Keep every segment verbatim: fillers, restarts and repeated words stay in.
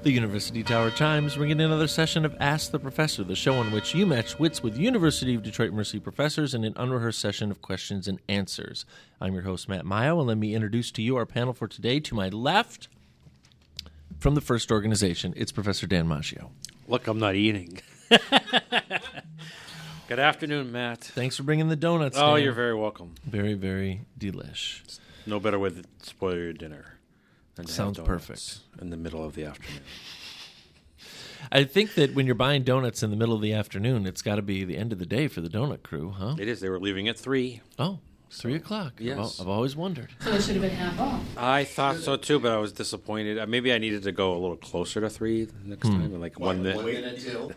The University Tower chimes, bringing another session of Ask the Professor, the show in which you match wits with University of Detroit Mercy professors in an unrehearsed session of questions and answers. I'm your host, Matt Mayo, and let me introduce to you our panel for today. To my left, from the First Organization, it's Professor Dan Maggio. Look, I'm not eating. Good afternoon, Matt. Thanks for bringing the donuts, Oh, Dan. you're very welcome. Very, very delish. No better way to spoil your dinner than to Sounds have donuts perfect. in the middle of the afternoon. I think that when you're buying donuts in the middle of the afternoon, it's got to be the end of the day for the donut crew, huh? It is. They were leaving at three. Oh, three o'clock. Yes. I've, I've always wondered. So it should have been half off. I thought so too, but I was disappointed. Uh, Maybe I needed to go a little closer to three next Hmm. time, like one minute. minute till.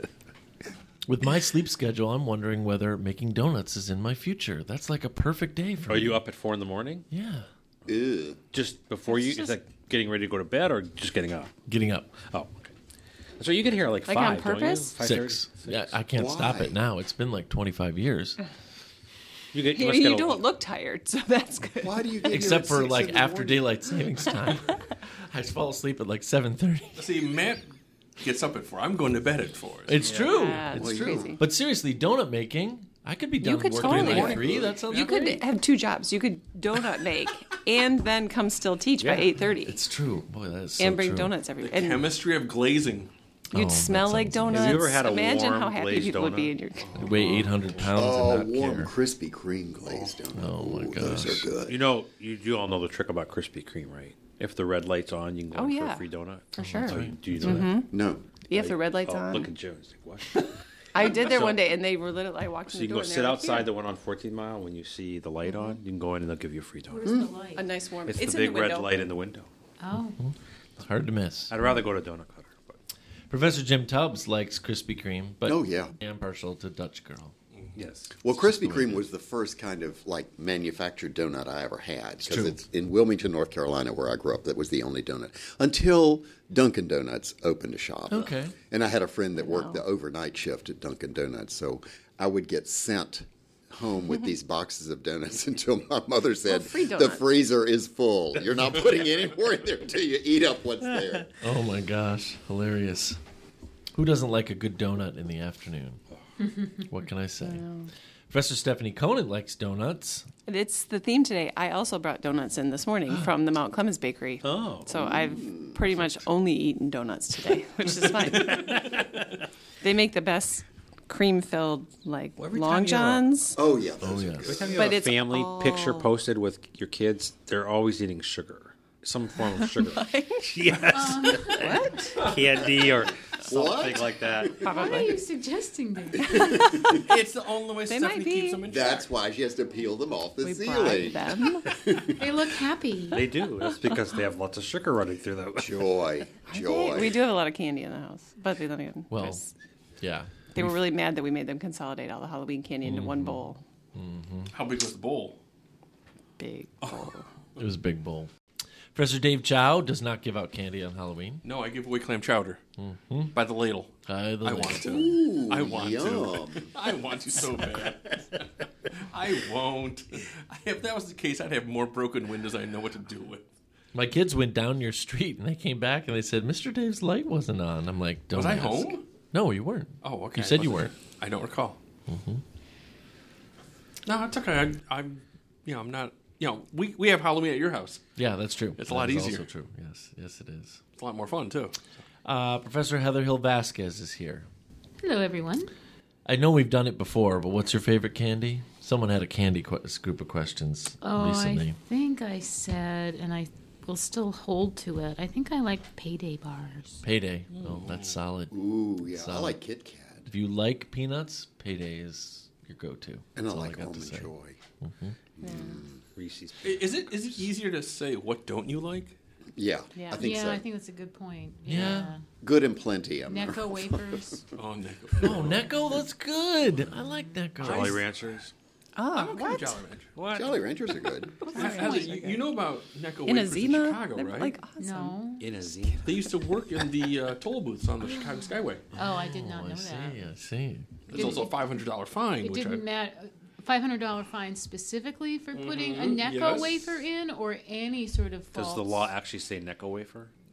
With my sleep schedule, I'm wondering whether making donuts is in my future. That's like a perfect day for Are me. you up at four in the morning? Yeah. Ew. Just before you? Is that getting ready to go to bed or just getting up? Getting up. Oh, okay. So you get here at like, Like on five, don't you? purpose? five thirty? Six. Yeah, I can't stop Why? it now. It's been like twenty-five years. You, get, you, You, must get you a- don't look tired, so that's good. Why do you get here Except at for six like in the after morning? daylight savings time. I fall asleep at like seven thirty. See, Matt gets up at four. I'm going to bed at four. It's true. Yeah, It's it's true. crazy. But seriously, donut making, I could be done You could working totally by do it. three. That sounds You great. could have two jobs. You could donut make and then come still teach by eight thirty It's true. Boy, that is so and bring true. donuts every. The And chemistry of glazing. you'd Oh, smell that like sounds donuts. Have you ever had a Imagine warm how happy glazed people would be in donut? your. I weigh eight hundred pounds Oh, and not warm care. Krispy Kreme glazed donut. Oh, my Ooh, Those gosh. are good. You know, you do all know the trick about Krispy Kreme, right? If the red light's on, you can go Oh, in for yeah. a free donut. For sure. Oh, do you know that? No. You have the red lights Oh, on. look at Joe. He's like, what? I did there So- one day, and they were literally. I walked So in you the can door. go and they sit were like, outside "Here." the one on fourteen mile. When you see the light on, you can go in and they'll give you a free donut. Where's the light? A nice warm. It's, It's, the in big the red window. light in the window. Oh. It's hard to miss. I'd rather go to Donut Cutter. But Professor Jim Tubbs likes Krispy Kreme, but Oh, yeah. I'm partial to Dutch Girl. yes. Well, Krispy Kreme was the first kind of like manufactured donut I ever had true. because it's in Wilmington, North Carolina, where I grew up. That was the only donut until Dunkin' Donuts opened a shop. Okay. And I had a friend that worked the overnight shift at Dunkin' Donuts, so I would get sent home with these boxes of donuts until my mother said, free "The donuts." freezer is full. You're not putting any more in there until you eat up what's there." Oh my gosh, hilarious. Who doesn't like a good donut in the afternoon? What can I say? Professor Stephanie Conant likes donuts. It's the theme today. I also brought donuts in this morning from the Mount Clemens Bakery. Oh. So I've pretty much only eaten donuts today, which is fine. They make the best cream-filled, like, Every time long you have a- johns. Oh yeah. Oh those are yes. good. Every time you But have a it's family all- picture posted with your kids, they're always eating sugar. Some form of sugar. yes. what? Candy or something What? like that. What are you suggesting there? It's the only way They Stephanie might be. keeps them in check. That's why she has to peel them off the We ceiling. bribed them. They look happy. They do. That's because they have lots of sugar running through them. Joy, joy. We do have a lot of candy in the house. But they, don't even, Well, there's- yeah. they were really mad that we made them consolidate all the Halloween candy into one bowl. How big was the bowl? Big bowl. It was a big bowl. Professor Dave Chow does not give out candy on Halloween. No, I give away clam chowder by the ladle. I, I want to. Ooh, I want yum. to. I want to so bad. I won't. If that was the case, I'd have more broken windows I know what to do with. My kids went down your street and they came back and they said, Mister Dave's light wasn't on. I'm like, don't Was I ask. home? No, you weren't. Oh, okay. You said you Wasn't- weren't. I don't recall. Mm-hmm. No, it's okay. I, I'm, you know, I'm not. You know, we, we have Halloween at your house. Yeah, that's true. It's a That lot is easier. Also true. Yes, yes, it is. It's a lot more fun too. Uh, Professor Heather Hill Vasquez is here. Hello, everyone. I know we've done it before, but what's your favorite candy? Someone had a candy qu- group of questions Oh, recently. I think I said, and I will still hold to it. I think I like payday bars. Payday. Oh, that's solid. Ooh, yeah. I Solid. like Kit Kat. If you like peanuts, Payday is your go-to. And That's I all like got to Almond say. Joy. Reese's. I- Is it is it easier to say what don't you like? Yeah, Yeah. I think yeah, so. I think that's a good point. Yeah. Good and plenty. I'm Necco wafers. Oh, Nick. Oh, Necco, that's good. I like Necco. Jolly Ranchers. Oh, I'm okay what? with Jolly Rancher. What? Jolly Ranchers are good. Heather, you, you know about Necco In wafers in Azima? Chicago, They're right? like awesome. No. In a Z. They used to work in the uh, toll booths on the Chicago Skyway. Oh, I did not Oh, know I that. see, I see. There's also a five hundred dollars fine, It which I, didn't matter. five hundred dollars fine specifically for putting a Mhm, Necco yes. wafer in, or any sort of false? Does the law actually say Necco wafer?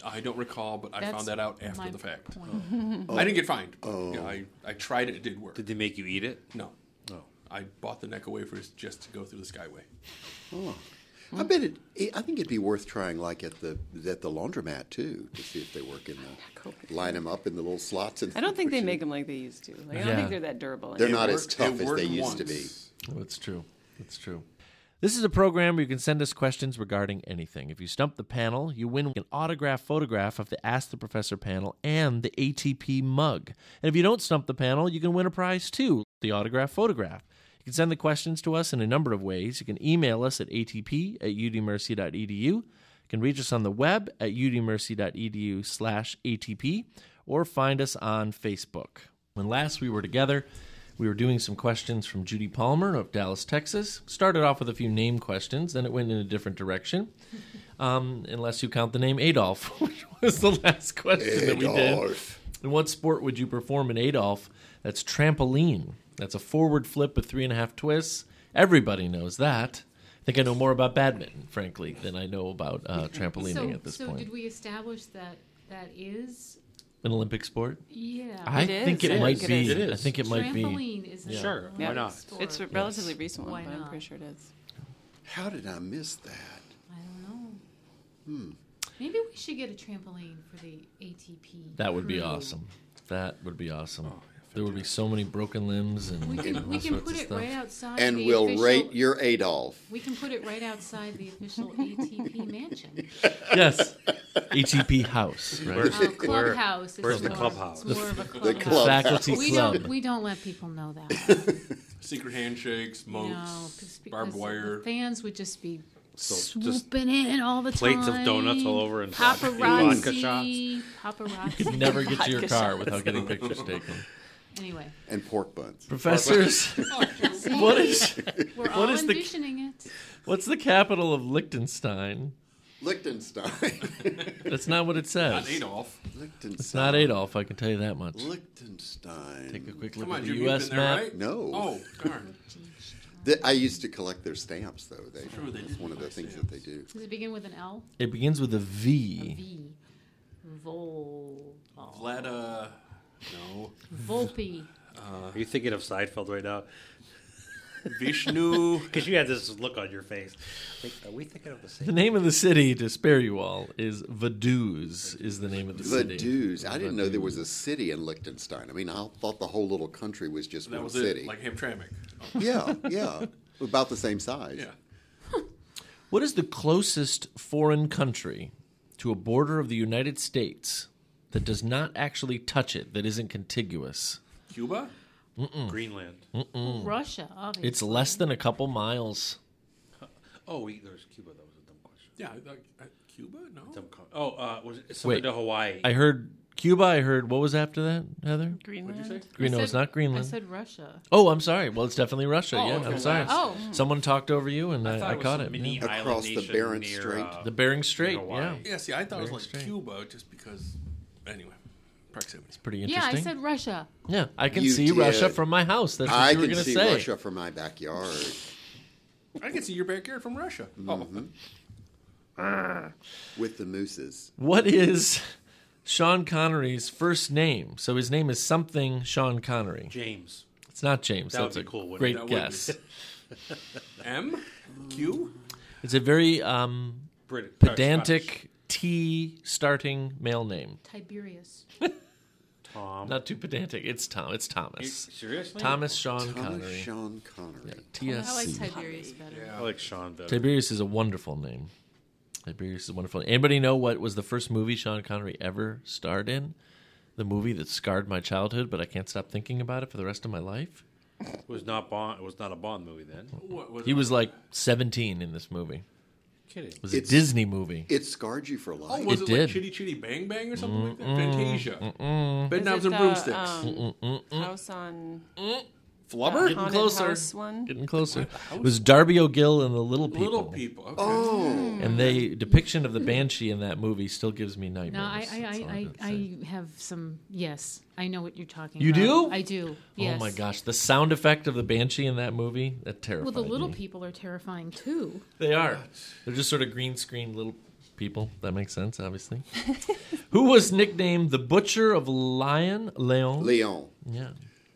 I don't recall, but I That's found that out after my the fact. point. I didn't get fined. Oh. Yeah, I, I tried it. It did work. Did they make you eat it? No. No. I bought the Necco wafers just to go through the Skyway. Oh. I bet it. I think it'd be worth trying, like at the at the laundromat too, to see if they work in the line them up in the little slots. And I don't think they make them like they used to. Like, I don't Yeah. think they're that durable. They're anymore. not It as worked- tough it as worked they used to be. once. Oh, that's true. That's true. This is a program where you can send us questions regarding anything. If you stump the panel, you win an autographed photograph of the Ask the Professor panel and the A T P mug. And if you don't stump the panel, you can win a prize too, the autographed photograph. You can send the questions to us in a number of ways. You can email us at A T P at U D Mercy dot E D U. You can reach us on the web at U D Mercy dot E D U slash A T P or find us on Facebook. When last we were together, we were doing some questions from Judy Palmer of Dallas, Texas. Started off with a few name questions, then it went in a different direction. Um, unless you count the name Adolf, which was the last question that we did. Adolf. In what sport would you perform in Adolf? That's trampoline. That's a forward flip with three and a half twists. Everybody knows that. I think I know more about badminton, frankly, than I know about uh, trampolining So, at this so point. did we establish that that is? An Olympic sport? Yeah. I It is. think it I might think it be. is. It I is. think it might be. Trampoline is a Sure, why Olympic not? sport. It's a relatively recent one, Why but I'm not? pretty sure it is. How did I miss that? I don't know. Hmm. Maybe we should get a trampoline for the A T P. That would be crew. awesome. That would be awesome. There would be so many broken limbs and, We and can, all we can sorts put of it stuff. right outside And the we'll official, rate your Adolf. We can put it right outside the official A T P mansion. Yes. A T P house, right? Where's- Oh, clubhouse. where's is the more, clubhouse? It's more of a The clubhouse. club. Faculty We club. don't. We don't let people know that. Secret handshakes, moats, No, 'cause- because barbed wire. The fans would just be So just swooping in all the plates time. of donuts all over and vodka- paparazzi. vodka shots. Paparazzi. Never get to your Vodka car shots. without getting pictures taken. Anyway, And pork buns. Professors, see, what is we're what all is the envisioning it. what's the capital of Liechtenstein? Liechtenstein. That's not what it says. Not Adolf. Liechtenstein. It's not Adolf, I can tell you that much. Liechtenstein. Take a quick look Come on, at you, the you've U S been there, map. right? No. Oh, darn. The- I used to collect their stamps, though. They, True, they that's did one of the buy things that they do. Does it begin with an L? It begins with a A V. V. Vol. oh, Vlada. No. Volpe. Are you thinking of Seinfeld right now? Vishnu. Because you had this look on your face. Like, are we thinking of the The same? name of the city, to spare you all, is Vaduz, is the name of the city. Vaduz. I didn't know there was a city in Liechtenstein. I mean, I thought the whole little country was just That one was city. it. Like Hamtramck. Yeah, yeah. About the same size. Yeah. What is the closest foreign country to a border of the United States that does not actually touch it, that isn't contiguous? Cuba? Greenland. Russia, obviously. It's less than a couple miles. Oh, we, there's Cuba. That was a dumb question. Yeah. Like, uh, Cuba? No. Dumb co- oh, uh, was it something Wait. to Hawaii? I heard Cuba. I heard, what was after that, Heather? Greenland. Green, no, it's not Greenland. I said Russia. Oh, I'm sorry. Well, it's definitely Russia. Oh, yeah, okay, I'm sorry. Oh. Someone talked over you, and I, thought I it was caught some it. mini yeah. island Across the nation Bering near, Strait. uh, The Bering Strait. Hawaii. Yeah, Yeah, see, I thought it was Very like strange. Cuba just because. Anyway, proximity. pretty Yeah, interesting. I said Russia. Yeah, I can You see did. Russia from my house. That's what I you were can going to see say. Russia from my backyard. I can see your backyard from Russia. Mm-hmm. Oh. With the mooses. What is Sean Connery's first name? So his name is something Sean Connery. James. It's not James. That That's would be a cool, wouldn't great it? That would guess. M? Q? It's a very um, Brit- pedantic T starting male name. Tiberius. Tom. Not too pedantic. It's Tom. It's Thomas. Seriously? Thomas Sean Thomas Connery. Sean Connery. T I S like C. Tiberius better. I like Sean better. Tiberius is a wonderful name. Tiberius is a wonderful name. Anybody know what was the first movie Sean Connery ever starred in? The movie that scarred my childhood, but I can't stop thinking about it for the rest of my life? It was not Bond. It was not a Bond movie then. What was He it? was like seventeen in this movie. Kidding. It was a It's- Disney movie. It scarred you for Oh, life. was It it, did. like Chitty Chitty Bang Bang or something like that? Fantasia. Bed Is knobs it and the, broomsticks. um, House on Flubber? Getting Haunted closer. House one. Getting closer. It was Darby O'Gill and the Little People. Little people. Okay. Oh, And the depiction of the banshee in that movie still gives me nightmares. No, I, That's I, all I, I'm I, gonna say. I have some. Yes, I know what you're talking You about. do? I do. Yes. Oh my gosh, the sound effect of the banshee in that movie, that terrified Well, the little me. people are terrifying too. They are. They're just sort of green screen little people. That makes sense, obviously. Who was nicknamed the Butcher of Lyon? Leon? Leon. Yeah.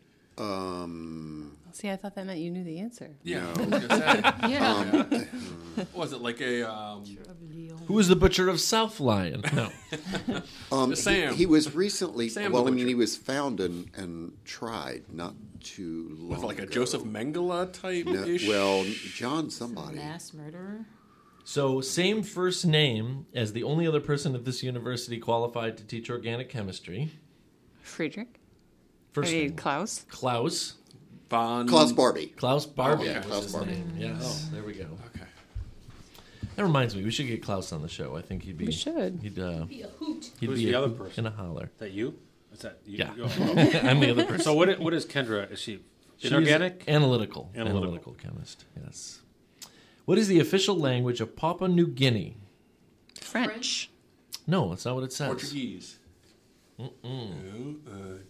Um, See, I thought that meant you knew the answer. Yeah. I was gonna say. Yeah. What was it like a? Um, Who was the Butcher of South Lyon? No. um, Sam. He, he was recently, Sam well, the I mean, Butcher. he was found and, and tried not too long was it like a ago. Joseph Mengele type No, ish? well, John somebody. Mass murderer. So, same first name as the only other person at this university qualified to teach organic chemistry. Friedrich? First I mean, name. Klaus? Klaus. Von Klaus Barbie. Klaus Barbie. Oh, okay. was Klaus his Barbie. name. Yes, there we go. Okay. That reminds me, we should get Klaus on the show. I think he'd be. We should. He'd, uh, Be a hoot. he'd Who's be the a other hoot person? and a holler. Is that you? Is that you? Yeah. Oh. I'm the other person. So what? i- What is Kendra? Is she She's inorganic? Analytical. Analytical. Analytical chemist, yes. What is the official language of Papua New Guinea? French. No, that's not what it says. Portuguese. Mm-mm. No, uh,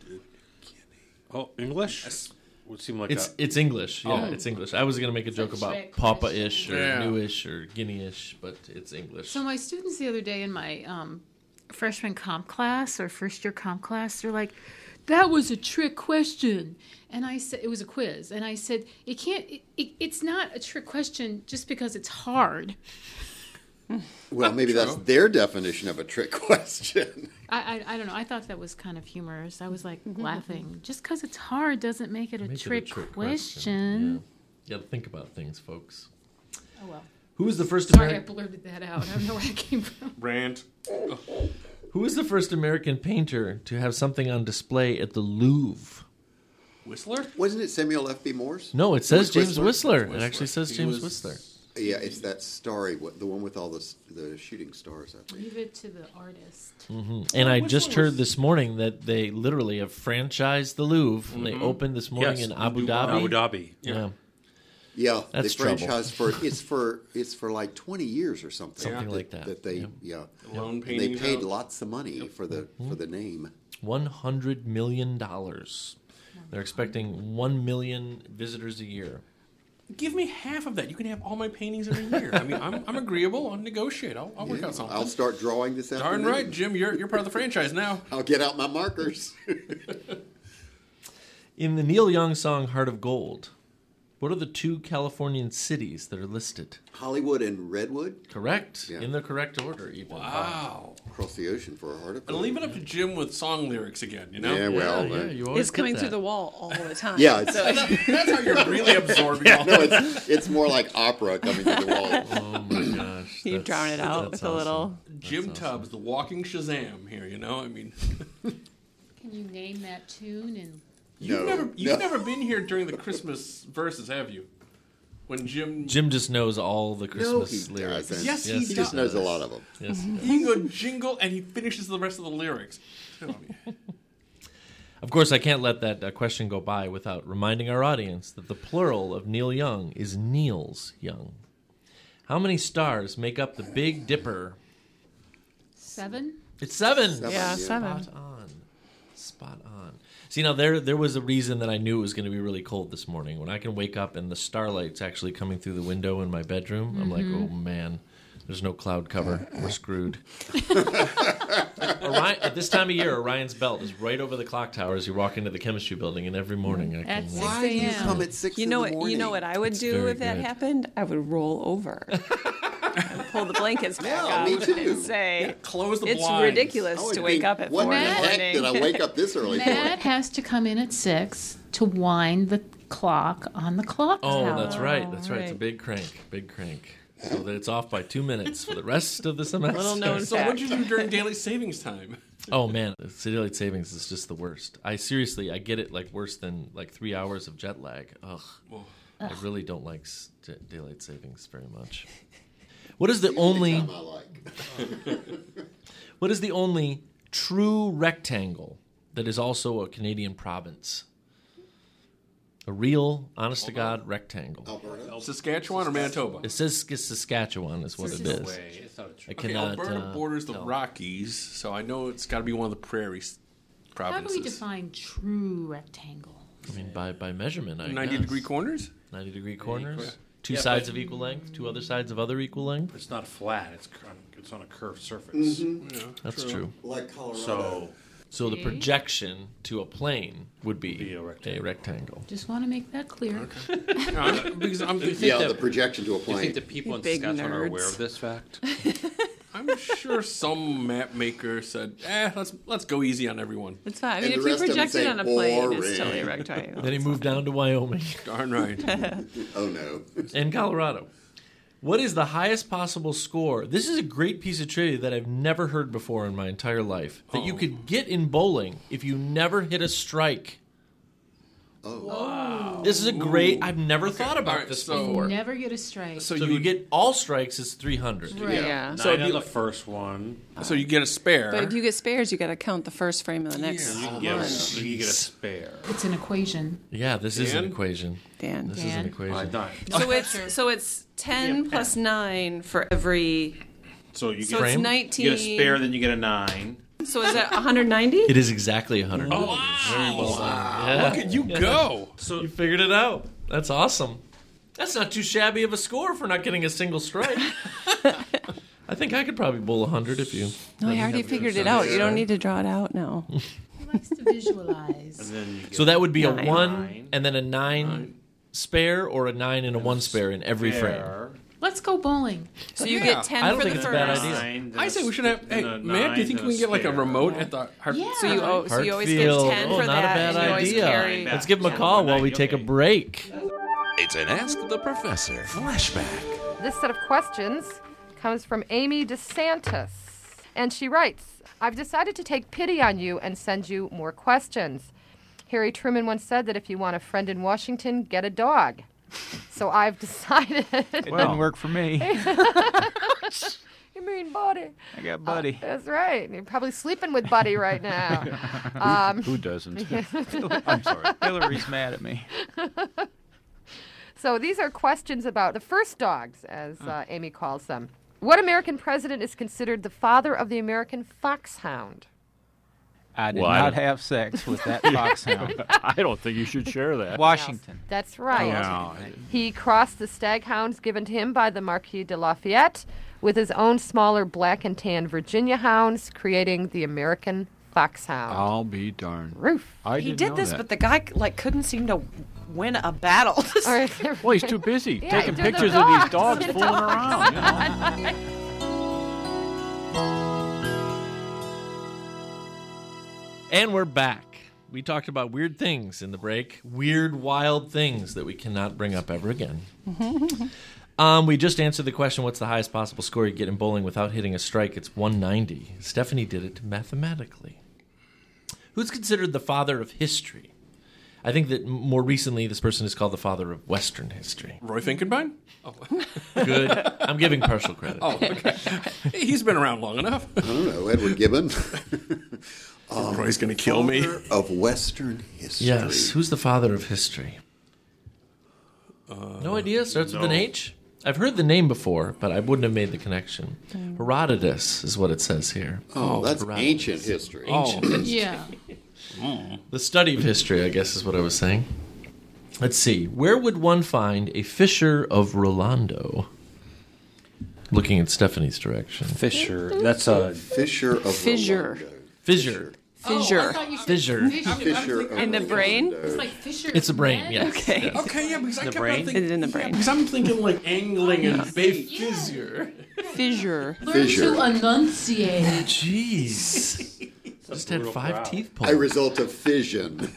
Oh, English? Would seem like It's that. it's English. Yeah, Oh. it's English. I was going to make a It's joke a about trick Papa-ish or question. Yeah. Newish or Guinea-ish, but it's English. So my students the other day in my um, freshman comp class or first year comp class, they're like, "That was a trick question," and I said it was a quiz, and I said it can't. It, it, it's not a trick question just because it's hard. Well, maybe that's their definition of a trick question. I, I I don't know. I thought that was kind of humorous. I was like laughing. Just because it's hard doesn't make it a, Make it a trick, trick question. Yeah. You got to think about things, folks. Oh well. Who was the first Sorry, I American? blurted that out. I don't know where it came from. Rant. Who was the first American painter to have something on display at the Louvre? Whistler? Wasn't it Samuel F B Morse? No, it says James Whistler? Whistler. It actually says He James was- Whistler. Yeah, it's that starry, what- the one with all the s- the shooting stars. I think. Leave it to the artist. And I Whistler just heard was- this morning that they literally have franchised the Louvre. And they opened this morning Yes, in Abu Dubai. Dhabi. Abu Dhabi. Yeah, Yeah, That's they trouble. franchise for it's for it's for like twenty years or something. Something like that. That they Yep. yeah. Lone And they paintings paid out. lots of money for the for the name. one hundred million dollars. They're expecting one million visitors a year. Give me half of that. You can have all my paintings in a year. I mean, I'm, I'm agreeable. I'll negotiate. I'll, I'll work Yeah, out something. I'll start drawing this Darn afternoon. right, Jim. You're you're part of the franchise now. I'll get out my markers. In the Neil Young song Heart of Gold, what are the two Californian cities that are listed? Hollywood and Redwood Correct. Yeah. In the correct order, even. Wow. across the ocean for a heart of And gold. leave it up to Jim with song lyrics again, you know? Yeah, well, yeah, uh, you always It's get coming that. through the wall all the time. Yeah, it's- So- That's how you're really absorbing all no, that. it's it's more like opera coming through the wall. Oh my gosh. you that's- drown it out that's with a little. awesome. Jim That's awesome. Tubbs, the walking Shazam here, you know? I mean, Can you name that tune? And you've No, never you've no. never been here during the Christmas verses, have you? When Jim Jim just knows all the No, Christmas he lyrics. doesn't. Yes, he He just does. knows a lot of them. Yes, he does. he can go jingle and he finishes the rest of the lyrics. I mean, Of course, I can't let that uh, question go by without reminding our audience that the plural of Neil Young is Niels Young. How many stars make up the Big Dipper? seven? It's seven. Seven, Yeah, yeah. seven. Spot on. Spot on. See, now there there was a reason that I knew it was going to be really cold this morning. When I can wake up and the starlight's actually coming through the window in my bedroom, I'm like, oh man, there's no cloud cover. We're screwed. Orion, at this time of year, Orion's belt is right over the clock tower as you walk into the chemistry building, and every morning I can At watch. six Why do you a.m. come at six You in know the what? morning? You know what I would It's do very if that good. happened? I would roll over, and pull the blankets back Yeah, up, me too. and say, close the "It's blinds. ridiculous I would to wake think, up at what four the in the heck morning." did I wake up this early Matt for? has to come in at six to wind the clock on the clock Oh, tower. that's right. That's right. It's a right. big crank. Big crank. So that it's off by two minutes for the rest of the semester. Little known So fact. what'd you do during daily savings time? Oh man, daylight savings is just the worst. I seriously, I get it like worse than like three hours of jet lag. Ugh, Whoa. I really don't like s- d- daylight savings very much. What is the only? Time I like. What is the only true rectangle that is also a Canadian province? A real, honest to God rectangle. Alberta. Saskatchewan or Manitoba? It says Saskatchewan is what it No is. way. It's not a I trick. Okay, cannot. Alberta uh, borders the tell. Rockies, so I know it's got to be one of the prairie s- How do provinces. we define true rectangle? I mean, by by measurement, I ninety guess. degree corners? ninety degree corners. Two Yeah, sides but- of equal length, two other sides of other equal length. It's not flat. It's cur- it's on a curved surface. Yeah, That's true. Like Colorado. So So the See? projection to a plane would be, Be a a rectangle. rectangle. Just want to make that clear. Yeah, because I'm, yeah, that- the projection to a do you plane. think the people in Big Saskatchewan are nerds. aware of this fact? I'm sure some map maker said, "Eh, let's let's go easy on everyone." It's fine. I And mean, the if you rest of them project it say on a plane, boring. it's totally a rectangle. Then he moved down to Wyoming Darn right. Oh no. and Colorado. What is the highest possible score? This is a great piece of trivia that I've never heard before in my entire life. That you Oh. could get in bowling if you never hit a strike. Oh. This is a great. I've never thought about All right, this so- before. Never get a strike. So So if you you get all strikes, it's three hundred. Right. Yeah. So So it'd Nine be on the like- first one. so you get a spare. But if you get spares, you got to count the first frame of the next You one. get, a, you get a spare. It's an equation. Yeah, this is an Dan? equation. Dan. This is an Dan? equation. I died. So it's so it's ten plus nine for every. So you So get, it's Frame? nineteen. you get a spare, then you get a nine. So is that one hundred ninety? It is exactly one hundred. Oh, Very well done. Yeah. look at you go. So You figured it out. That's awesome. That's not too shabby of a score for not getting a single strike. I think I could probably bowl one hundred if you. No, I already figured it out. You don't need to draw it out now. He likes to visualize. and then you get So that would be a Nine. one Nine. and then a nine, spare or a nine and a one spare in every frame. spare. Let's go bowling. So you Yeah. get ten I don't for think the it's a bad first. idea. Nine, then I a say we s- should have. Hey, then a man, do you nine, think then we can get like a spare. remote at the? Heart- Yeah. So you oh, so you always give Hartfield. ten Oh, for not that, a bad and you always idea. carry. Let's give him a Yeah. call while we Okay. take a break. It's an Ask the Professor flashback. This set of questions comes from Amy DeSantis. And she writes, I've decided to take pity on you and send you more questions. Harry Truman once said that if you want a friend in Washington, get a dog. So I've decided. It didn't work for me. You mean Buddy? I got Buddy. That's right. You're probably sleeping with Buddy right now. um, Who doesn't? I'm sorry. Hillary's mad at me. So these are questions about the first dogs, as uh, Amy calls them. What American president is considered the father of the American foxhound? I did Well, I not don't- have sex with that foxhound. I don't think you should share that. Washington. That's right. No. He crossed the staghounds given to him by the Marquis de Lafayette with his own smaller black and tan Virginia hounds, creating the American foxhound. I'll be darned. Roof. I He didn't did know this, that. but the guy like couldn't seem to win a battle. All right. Well, he's too busy Yeah, taking doing the pictures of these dogs. dogs fooling around. You know? And we're back. We talked about weird things in the break. Weird, wild things that we cannot bring up ever again. um, we just answered the question, what's the highest possible score you get in bowling without hitting a strike? It's one ninety. Stephanie did it mathematically. Who's considered the father of history? I think that m- more recently this person is called the father of Western history. Roy Finkenbein? Good. I'm giving partial credit. Oh, okay. He's been around long enough. I don't know, Edward Gibbon. Roy's going to kill me. Father of Western history. Yes. Who's the father of history? no idea. Starts with an H. I've heard the name before, but I wouldn't have made the connection. Herodotus is what it says here. Oh, that's Herodotus. ancient history. Oh, Yeah. The study of history, I guess, is what I was saying. Let's see. Where would one find a Fisher of Rolando? Looking at Stephanie's direction. Fisher. That's a Fisher of Fissure. Rolando. Fissure. Fissure. Oh, I thought you said Fissure. Fisher of In the brain? Rolando. It's like Fisher. It's a brain, yes. Okay. okay, yeah, because I The kept brain? on thinking. It's in the brain. Yeah, because I'm thinking like angling and bait fissure. Fissure. Learn Fissure. to enunciate. Jeez. Just had five crowd. teeth A pulled. result of fission.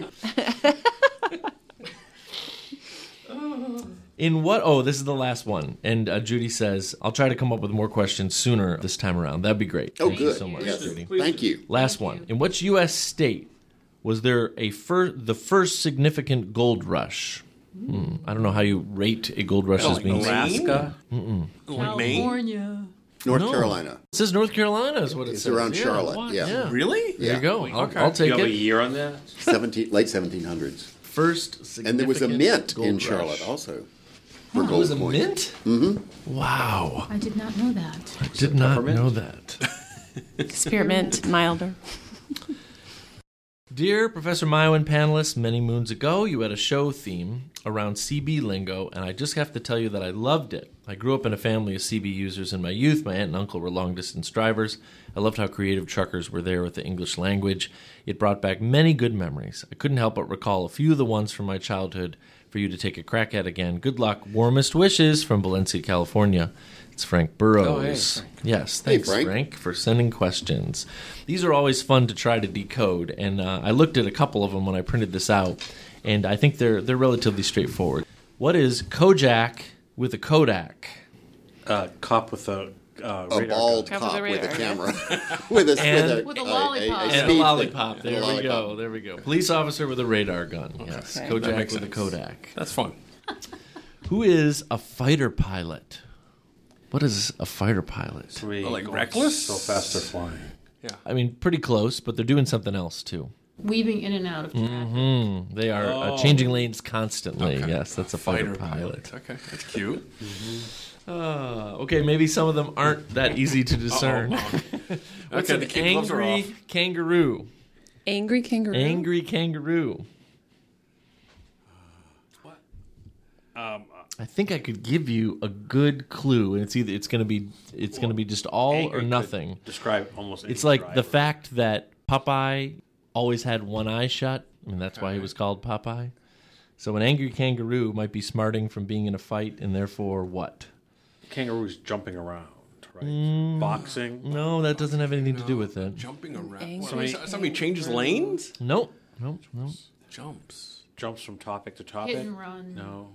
In what? Oh, this is the last one. And uh, Judy says, I'll try to come up with more questions sooner this time around. That'd be great. Oh, Thank good. you so much, Yes. Judy. Thank you. Last one. In which U S state was there a fir- the first significant gold rush? Hmm. I don't know how you rate a gold rush as like being. Alaska. Maine? California. North No. Carolina. It says North Carolina is what it It's says. around Yeah. Charlotte. What? Yeah. Really? There you go. I'll, Okay. I'll Do you take have a it. year on that? seventeen, late seventeen hundreds. First significant And there was a mint gold in rush. Charlotte also. Oh, For there gold was a coin. mint? Mm-hmm. Wow. I did not know that. I did not peppermint? know that. Spearmint, milder. Dear Professor Mayo and panelists, many moons ago, you had a show theme around C B lingo, and I just have to tell you that I loved it. I grew up in a family of C B users in my youth. My aunt and uncle were long-distance drivers. I loved how creative truckers were there with the English language. It brought back many good memories. I couldn't help but recall a few of the ones from my childhood for you to take a crack at again. Good luck. Warmest wishes from Valencia, California. It's Frank Burrows. Oh, hey, Frank. Yes, thanks, Hey, Frank. Frank, for sending questions. These are always fun to try to decode, and uh, I looked at a couple of them when I printed this out, and I think they're they're relatively straightforward. What is Kojak with a Kodak? Uh, cop with a uh, A radar bald gun. Cop cop with a with a radar. camera. with a, And- with a, With a lollipop. And a speed lollipop. thing. There And a we go. lollipop. There we go. Police officer with a radar gun. Yes, Okay. Kojak That makes with a sense. Kodak. That's fun. Who is a fighter pilot? What is a fighter pilot? Somebody Oh, like going reckless? So fast they're flying. I mean, pretty close, but they're doing something else too. Weaving in and out of traffic. Hmm. They are uh, Oh. changing lanes constantly. Okay. Yes, that's a fighter, pilot. Okay, that's cute. Uh, okay, maybe some of them aren't that easy to discern. What's Okay, an the kid gloves are angry off. kangaroo? Angry kangaroo. Angry kangaroo. Um, I think I could give you a good clue, and it's either it's going to be it's going to be just all angry or could nothing. Describe almost. Any It's like the driver. fact that Popeye always had one eye shut. I mean, that's why he was called Popeye. So an angry kangaroo might be smarting from being in a fight, and therefore what? kangaroos jumping around, right? Mm. Boxing. No, that doesn't have anything to do with it. Jumping around. Angry Somebody, somebody changes lanes? Nope. Nope. Nope. Jumps. Jumps from topic to topic. Hit and run. No.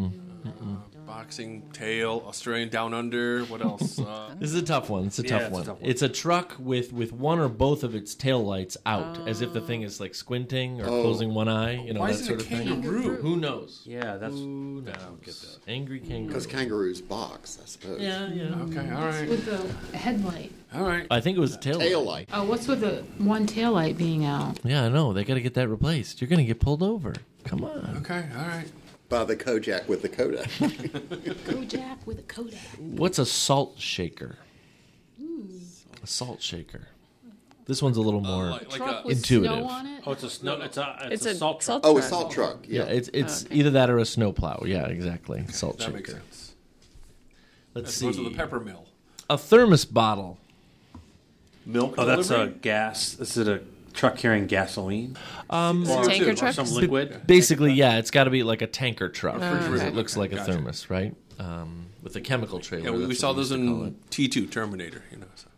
Boxing, tail, Australian down under. What else? Uh, This is a tough one. It's a Yeah, tough it's a one. tough one. It's a truck with, with one or both of its taillights out, as if the thing is like squinting or Oh. closing one eye. You know Why that is it sort a of thing. kangaroo? Who knows? Yeah, that's. Who I knows? don't get that. Angry kangaroo. Because kangaroos box, I suppose. Yeah, yeah. okay, all right. With the headlight. All right. I think it was a tail. Tail light. Oh, what's with the one tail light being out? Yeah, I know. They got to get that replaced. You're going to get pulled over. Come on. Okay, all right. By the Kojak with the Kodak. Kojak with a Kodak. What's a salt shaker? A salt shaker. This one's a little more. like- like Truck a- with intuitive. snow on it? Oh, it's a snow. It's a. It's, It's a, a salt truck. salt Oh, a truck. salt truck. yeah, Yeah. it's it's Okay. either that or a snowplow. Yeah, exactly. Salt That shaker. makes sense. Let's As see. opposed to the pepper mill. A thermos bottle. Milk Oh, that's a delivery? gas. Is it a truck carrying gasoline? Um, Is it a tanker or truck? some Ba- liquid? Basically, yeah, it's got to be like a tanker truck because okay. it looks like a Gotcha. thermos, right? Um, with a chemical trailer. Yeah, we, we that's saw what those used to call in it. T two Terminator. You know. So.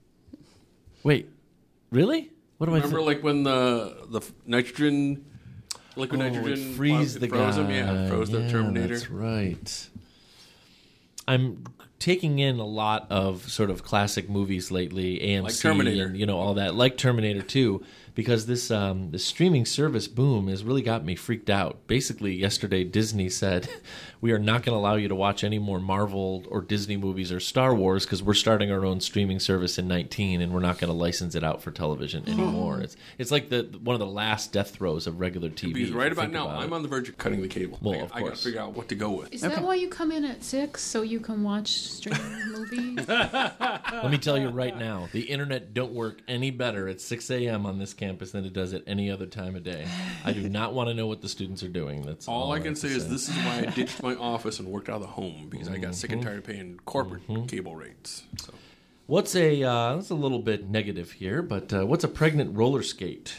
Wait, really? What do I Remember, think? like when the the f- nitrogen, liquid Oh, nitrogen, it freeze it the froze guy. him. Yeah, it froze the Yeah, Terminator. That's right. I'm taking in a lot of sort of classic movies lately, A M C, Like Terminator. and you know all that, like Terminator two, because this um, this streaming service boom has really got me freaked out. Basically, yesterday Disney said we are not going to allow you to watch any more Marvel or Disney movies or Star Wars because we're starting our own streaming service in nineteen, and we're not going to license it out for television anymore. It's it's like the one of the last death throes of regular T V. Because if right you about think now, about I'm it. on the verge of cutting the cable. Well, I, of I got to course. figure out what to go with. Is that why you come in at six so you can watch streaming movies? Let me tell you right now, the internet don't work any better at six a.m. on this campus than it does at any other time of day. I do not want to know what the students are doing. That's all, All I have can to say is this is why I ditched my office and worked out of the home because I got sick Mm-hmm. and tired of paying corporate cable rates. So What's a, uh, that's a little bit negative here, but uh, what's a pregnant roller skate?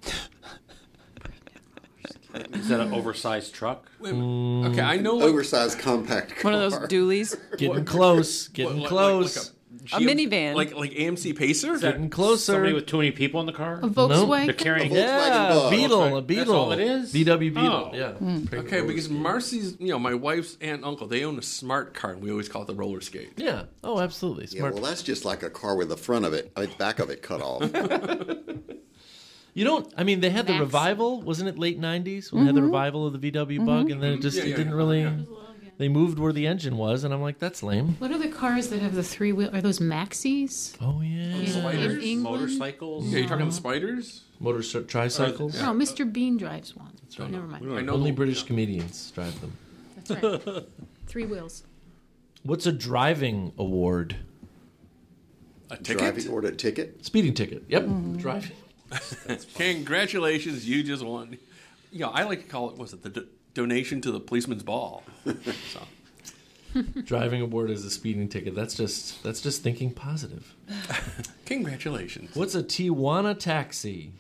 Is that an oversized truck? Wait a minute. Okay, I know like, Oversized compact car. One of those dualies. Getting close, getting like- close. like A G M minivan. like like A M C Pacer. Getting closer. Somebody with too many people in the car? A Volkswagen? They're carrying. A Volkswagen yeah, Bug. Beetle, a That's Beetle. all it is? V W Beetle, Oh. yeah. Pregnant Okay, roller because skate. Marcy's, you know, my wife's aunt and uncle, they own a smart car, and we always call it the roller skate. Yeah, oh, absolutely. Yeah, Smart. well, that's just like a car with the front of it, I mean, the back of it cut off. You don't. I mean, they had the Max. revival, wasn't it? Late nineties when they had the revival of the V W Bug, and then it just Yeah, it yeah, didn't yeah, really. yeah. They moved where the engine was, and I'm like, that's lame. What are the cars that have the three wheel? Are those Maxis? Oh yeah, In, Spiders? in England? Motorcycles? Yeah, you're talking the spiders? motor tricycles. No, Mister Bean drives one. right. Never mind. I know Only the- British yeah. comedians drive them. That's right. Three wheels. What's a driving award? A ticket? Driving order ticket. Speeding ticket. Yep, driving. Congratulations, you just won. You know, I like to call it, was it the do- donation to the policeman's ball? So. Driving aboard as a speeding ticket. That's just that's just thinking positive. Congratulations. What's a Tijuana taxi?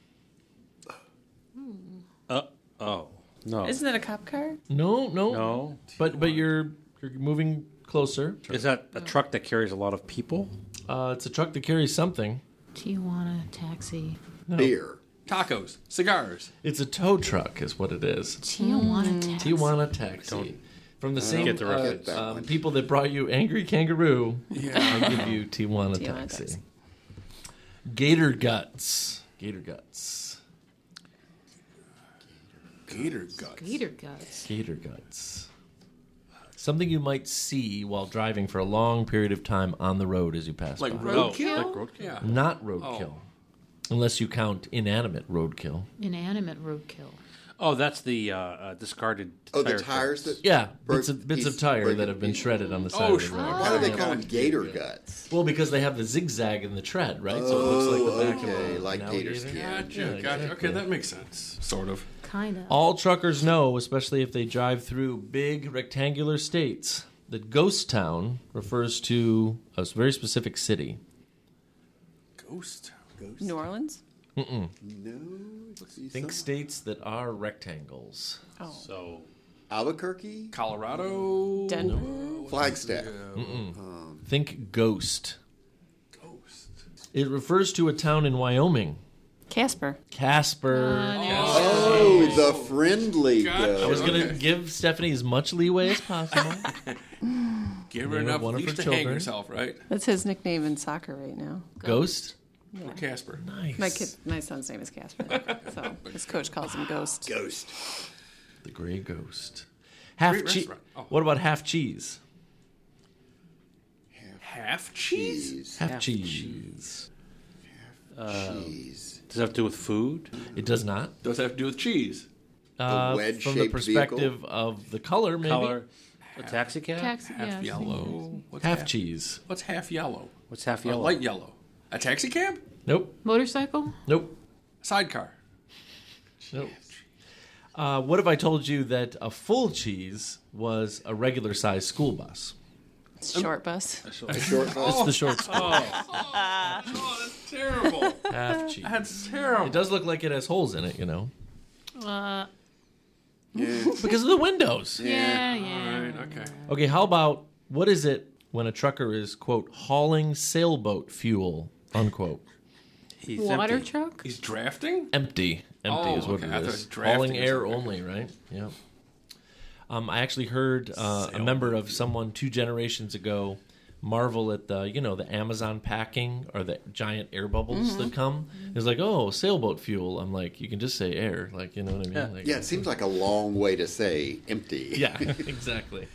Uh, oh, no. Isn't that a cop car? No, no. No. But but you're you're moving closer. Is that a truck that carries a lot of people? Uh, it's a truck that carries something. Tijuana taxi. No. Beer. Tacos. Cigars. It's a tow truck is what it is. Tijuana taxi. Tijuana taxi. From the I don't same get the uh, reference. um, people that brought you Angry Kangaroo, Yeah. I'll give you Tijuana, Tijuana taxi. taxi. Gator Guts. Gator Guts. Gator guts. Gator guts. Gator Guts. Something you might see while driving for a long period of time on the road as you pass Like by. roadkill? Like roadkill? Yeah. Not roadkill. Unless you count inanimate roadkill. Inanimate roadkill. Oh, that's the uh, uh, discarded Oh, tire the tires trucks. that. Yeah, broke bits of, bits piece- of tire broken that have been piece. shredded on the side Oh, of the road. Why do they Oh. call them gator guts? Well, because they have the zigzag in the tread, right? So it looks like the back okay, of a, like an gator alligator. skin. Gotcha, Yeah, gotcha. exactly. Okay, that makes sense. Sort of. Kind of. All truckers know, especially if they drive through big rectangular states, that Ghost Town refers to a very specific city. Ghost. Ghost? New Orleans? Mm-mm. No. let's see, Think some- states that are rectangles. Oh. So, Albuquerque? Colorado. Denver? Flagstaff. Mm-mm. Um, Think ghost. Ghost. It refers to a town in Wyoming. Casper. Casper. oh, the friendly Gotcha. ghost. I was going to Okay. give Stephanie as much leeway as possible. Give her Name of enough one of leash her to hang children. herself, right? That's his nickname in soccer right now. Ghost? Or Casper. Nice. My kid, my son's name is Casper, so his coach calls him Ghost. Ghost. The gray ghost. Half Great cheese. restaurant. Oh. What about half cheese? Half cheese? Cheese. Half, Half cheese. Cheese. does it have to do with food? It does not. Does it have to do with cheese? Uh, from the wedge-shaped perspective of the color, maybe. Color? A taxi cab? Taxi. Half yeah, yellow. What's Half cheese. What's half yellow? What's half Uh, yellow? light yellow. A taxi cab? Nope. Motorcycle? Nope. Sidecar. Nope. Uh, what if I told you that a full cheese was a regular sized school bus? Short bus. A short bus. It's the short school. Oh, that's terrible. Half cheese. That's terrible. It does look like it has holes in it, you know, Uh, Yeah. because of the windows. yeah, All yeah. right, okay. Okay, how about what is it when a trucker is, quote, hauling sailboat fuel, unquote? He's Water empty. truck? He's drafting? Empty. Empty Oh, is what okay. I it thought it is. was drafting Hauling or air something. only, right? Yeah. Um, I actually heard uh, a member of someone two generations ago marvel at the, you know, the Amazon packing or the giant air bubbles Mm-hmm. that come. It's like, oh, sailboat fuel. I'm like, you can just say air. Like, you know what I mean? Yeah. Like, Yeah, it seems like a long way to say empty. Yeah, exactly.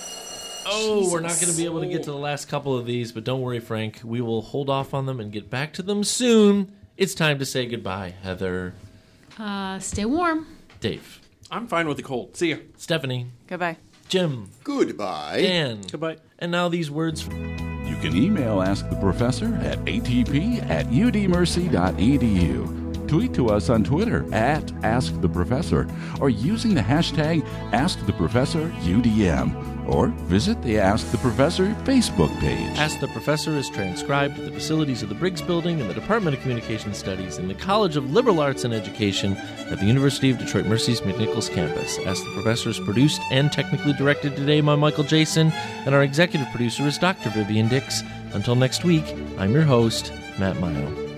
Oh, we're not going to be able to get to the last couple of these, but don't worry, Frank. We will hold off on them and get back to them soon. It's time to say goodbye, Heather. Uh, stay warm. Dave. I'm fine with the cold. See ya. Stephanie. Goodbye. Jim. Goodbye. Dan. Goodbye. And now these words. You can email Ask the Professor at atp at udmercy.edu. Tweet to us on Twitter at Ask the Professor or using the hashtag AskTheProfessorUDM. Or visit the Ask the Professor Facebook page. Ask the Professor is transcribed at the facilities of the Briggs Building in the Department of Communication Studies in the College of Liberal Arts and Education at the University of Detroit Mercy's McNichols campus. Ask the Professor is produced and technically directed today by Michael Jason, and our executive producer is Doctor Vivian Dix. Until next week, I'm your host, Matt Mayo.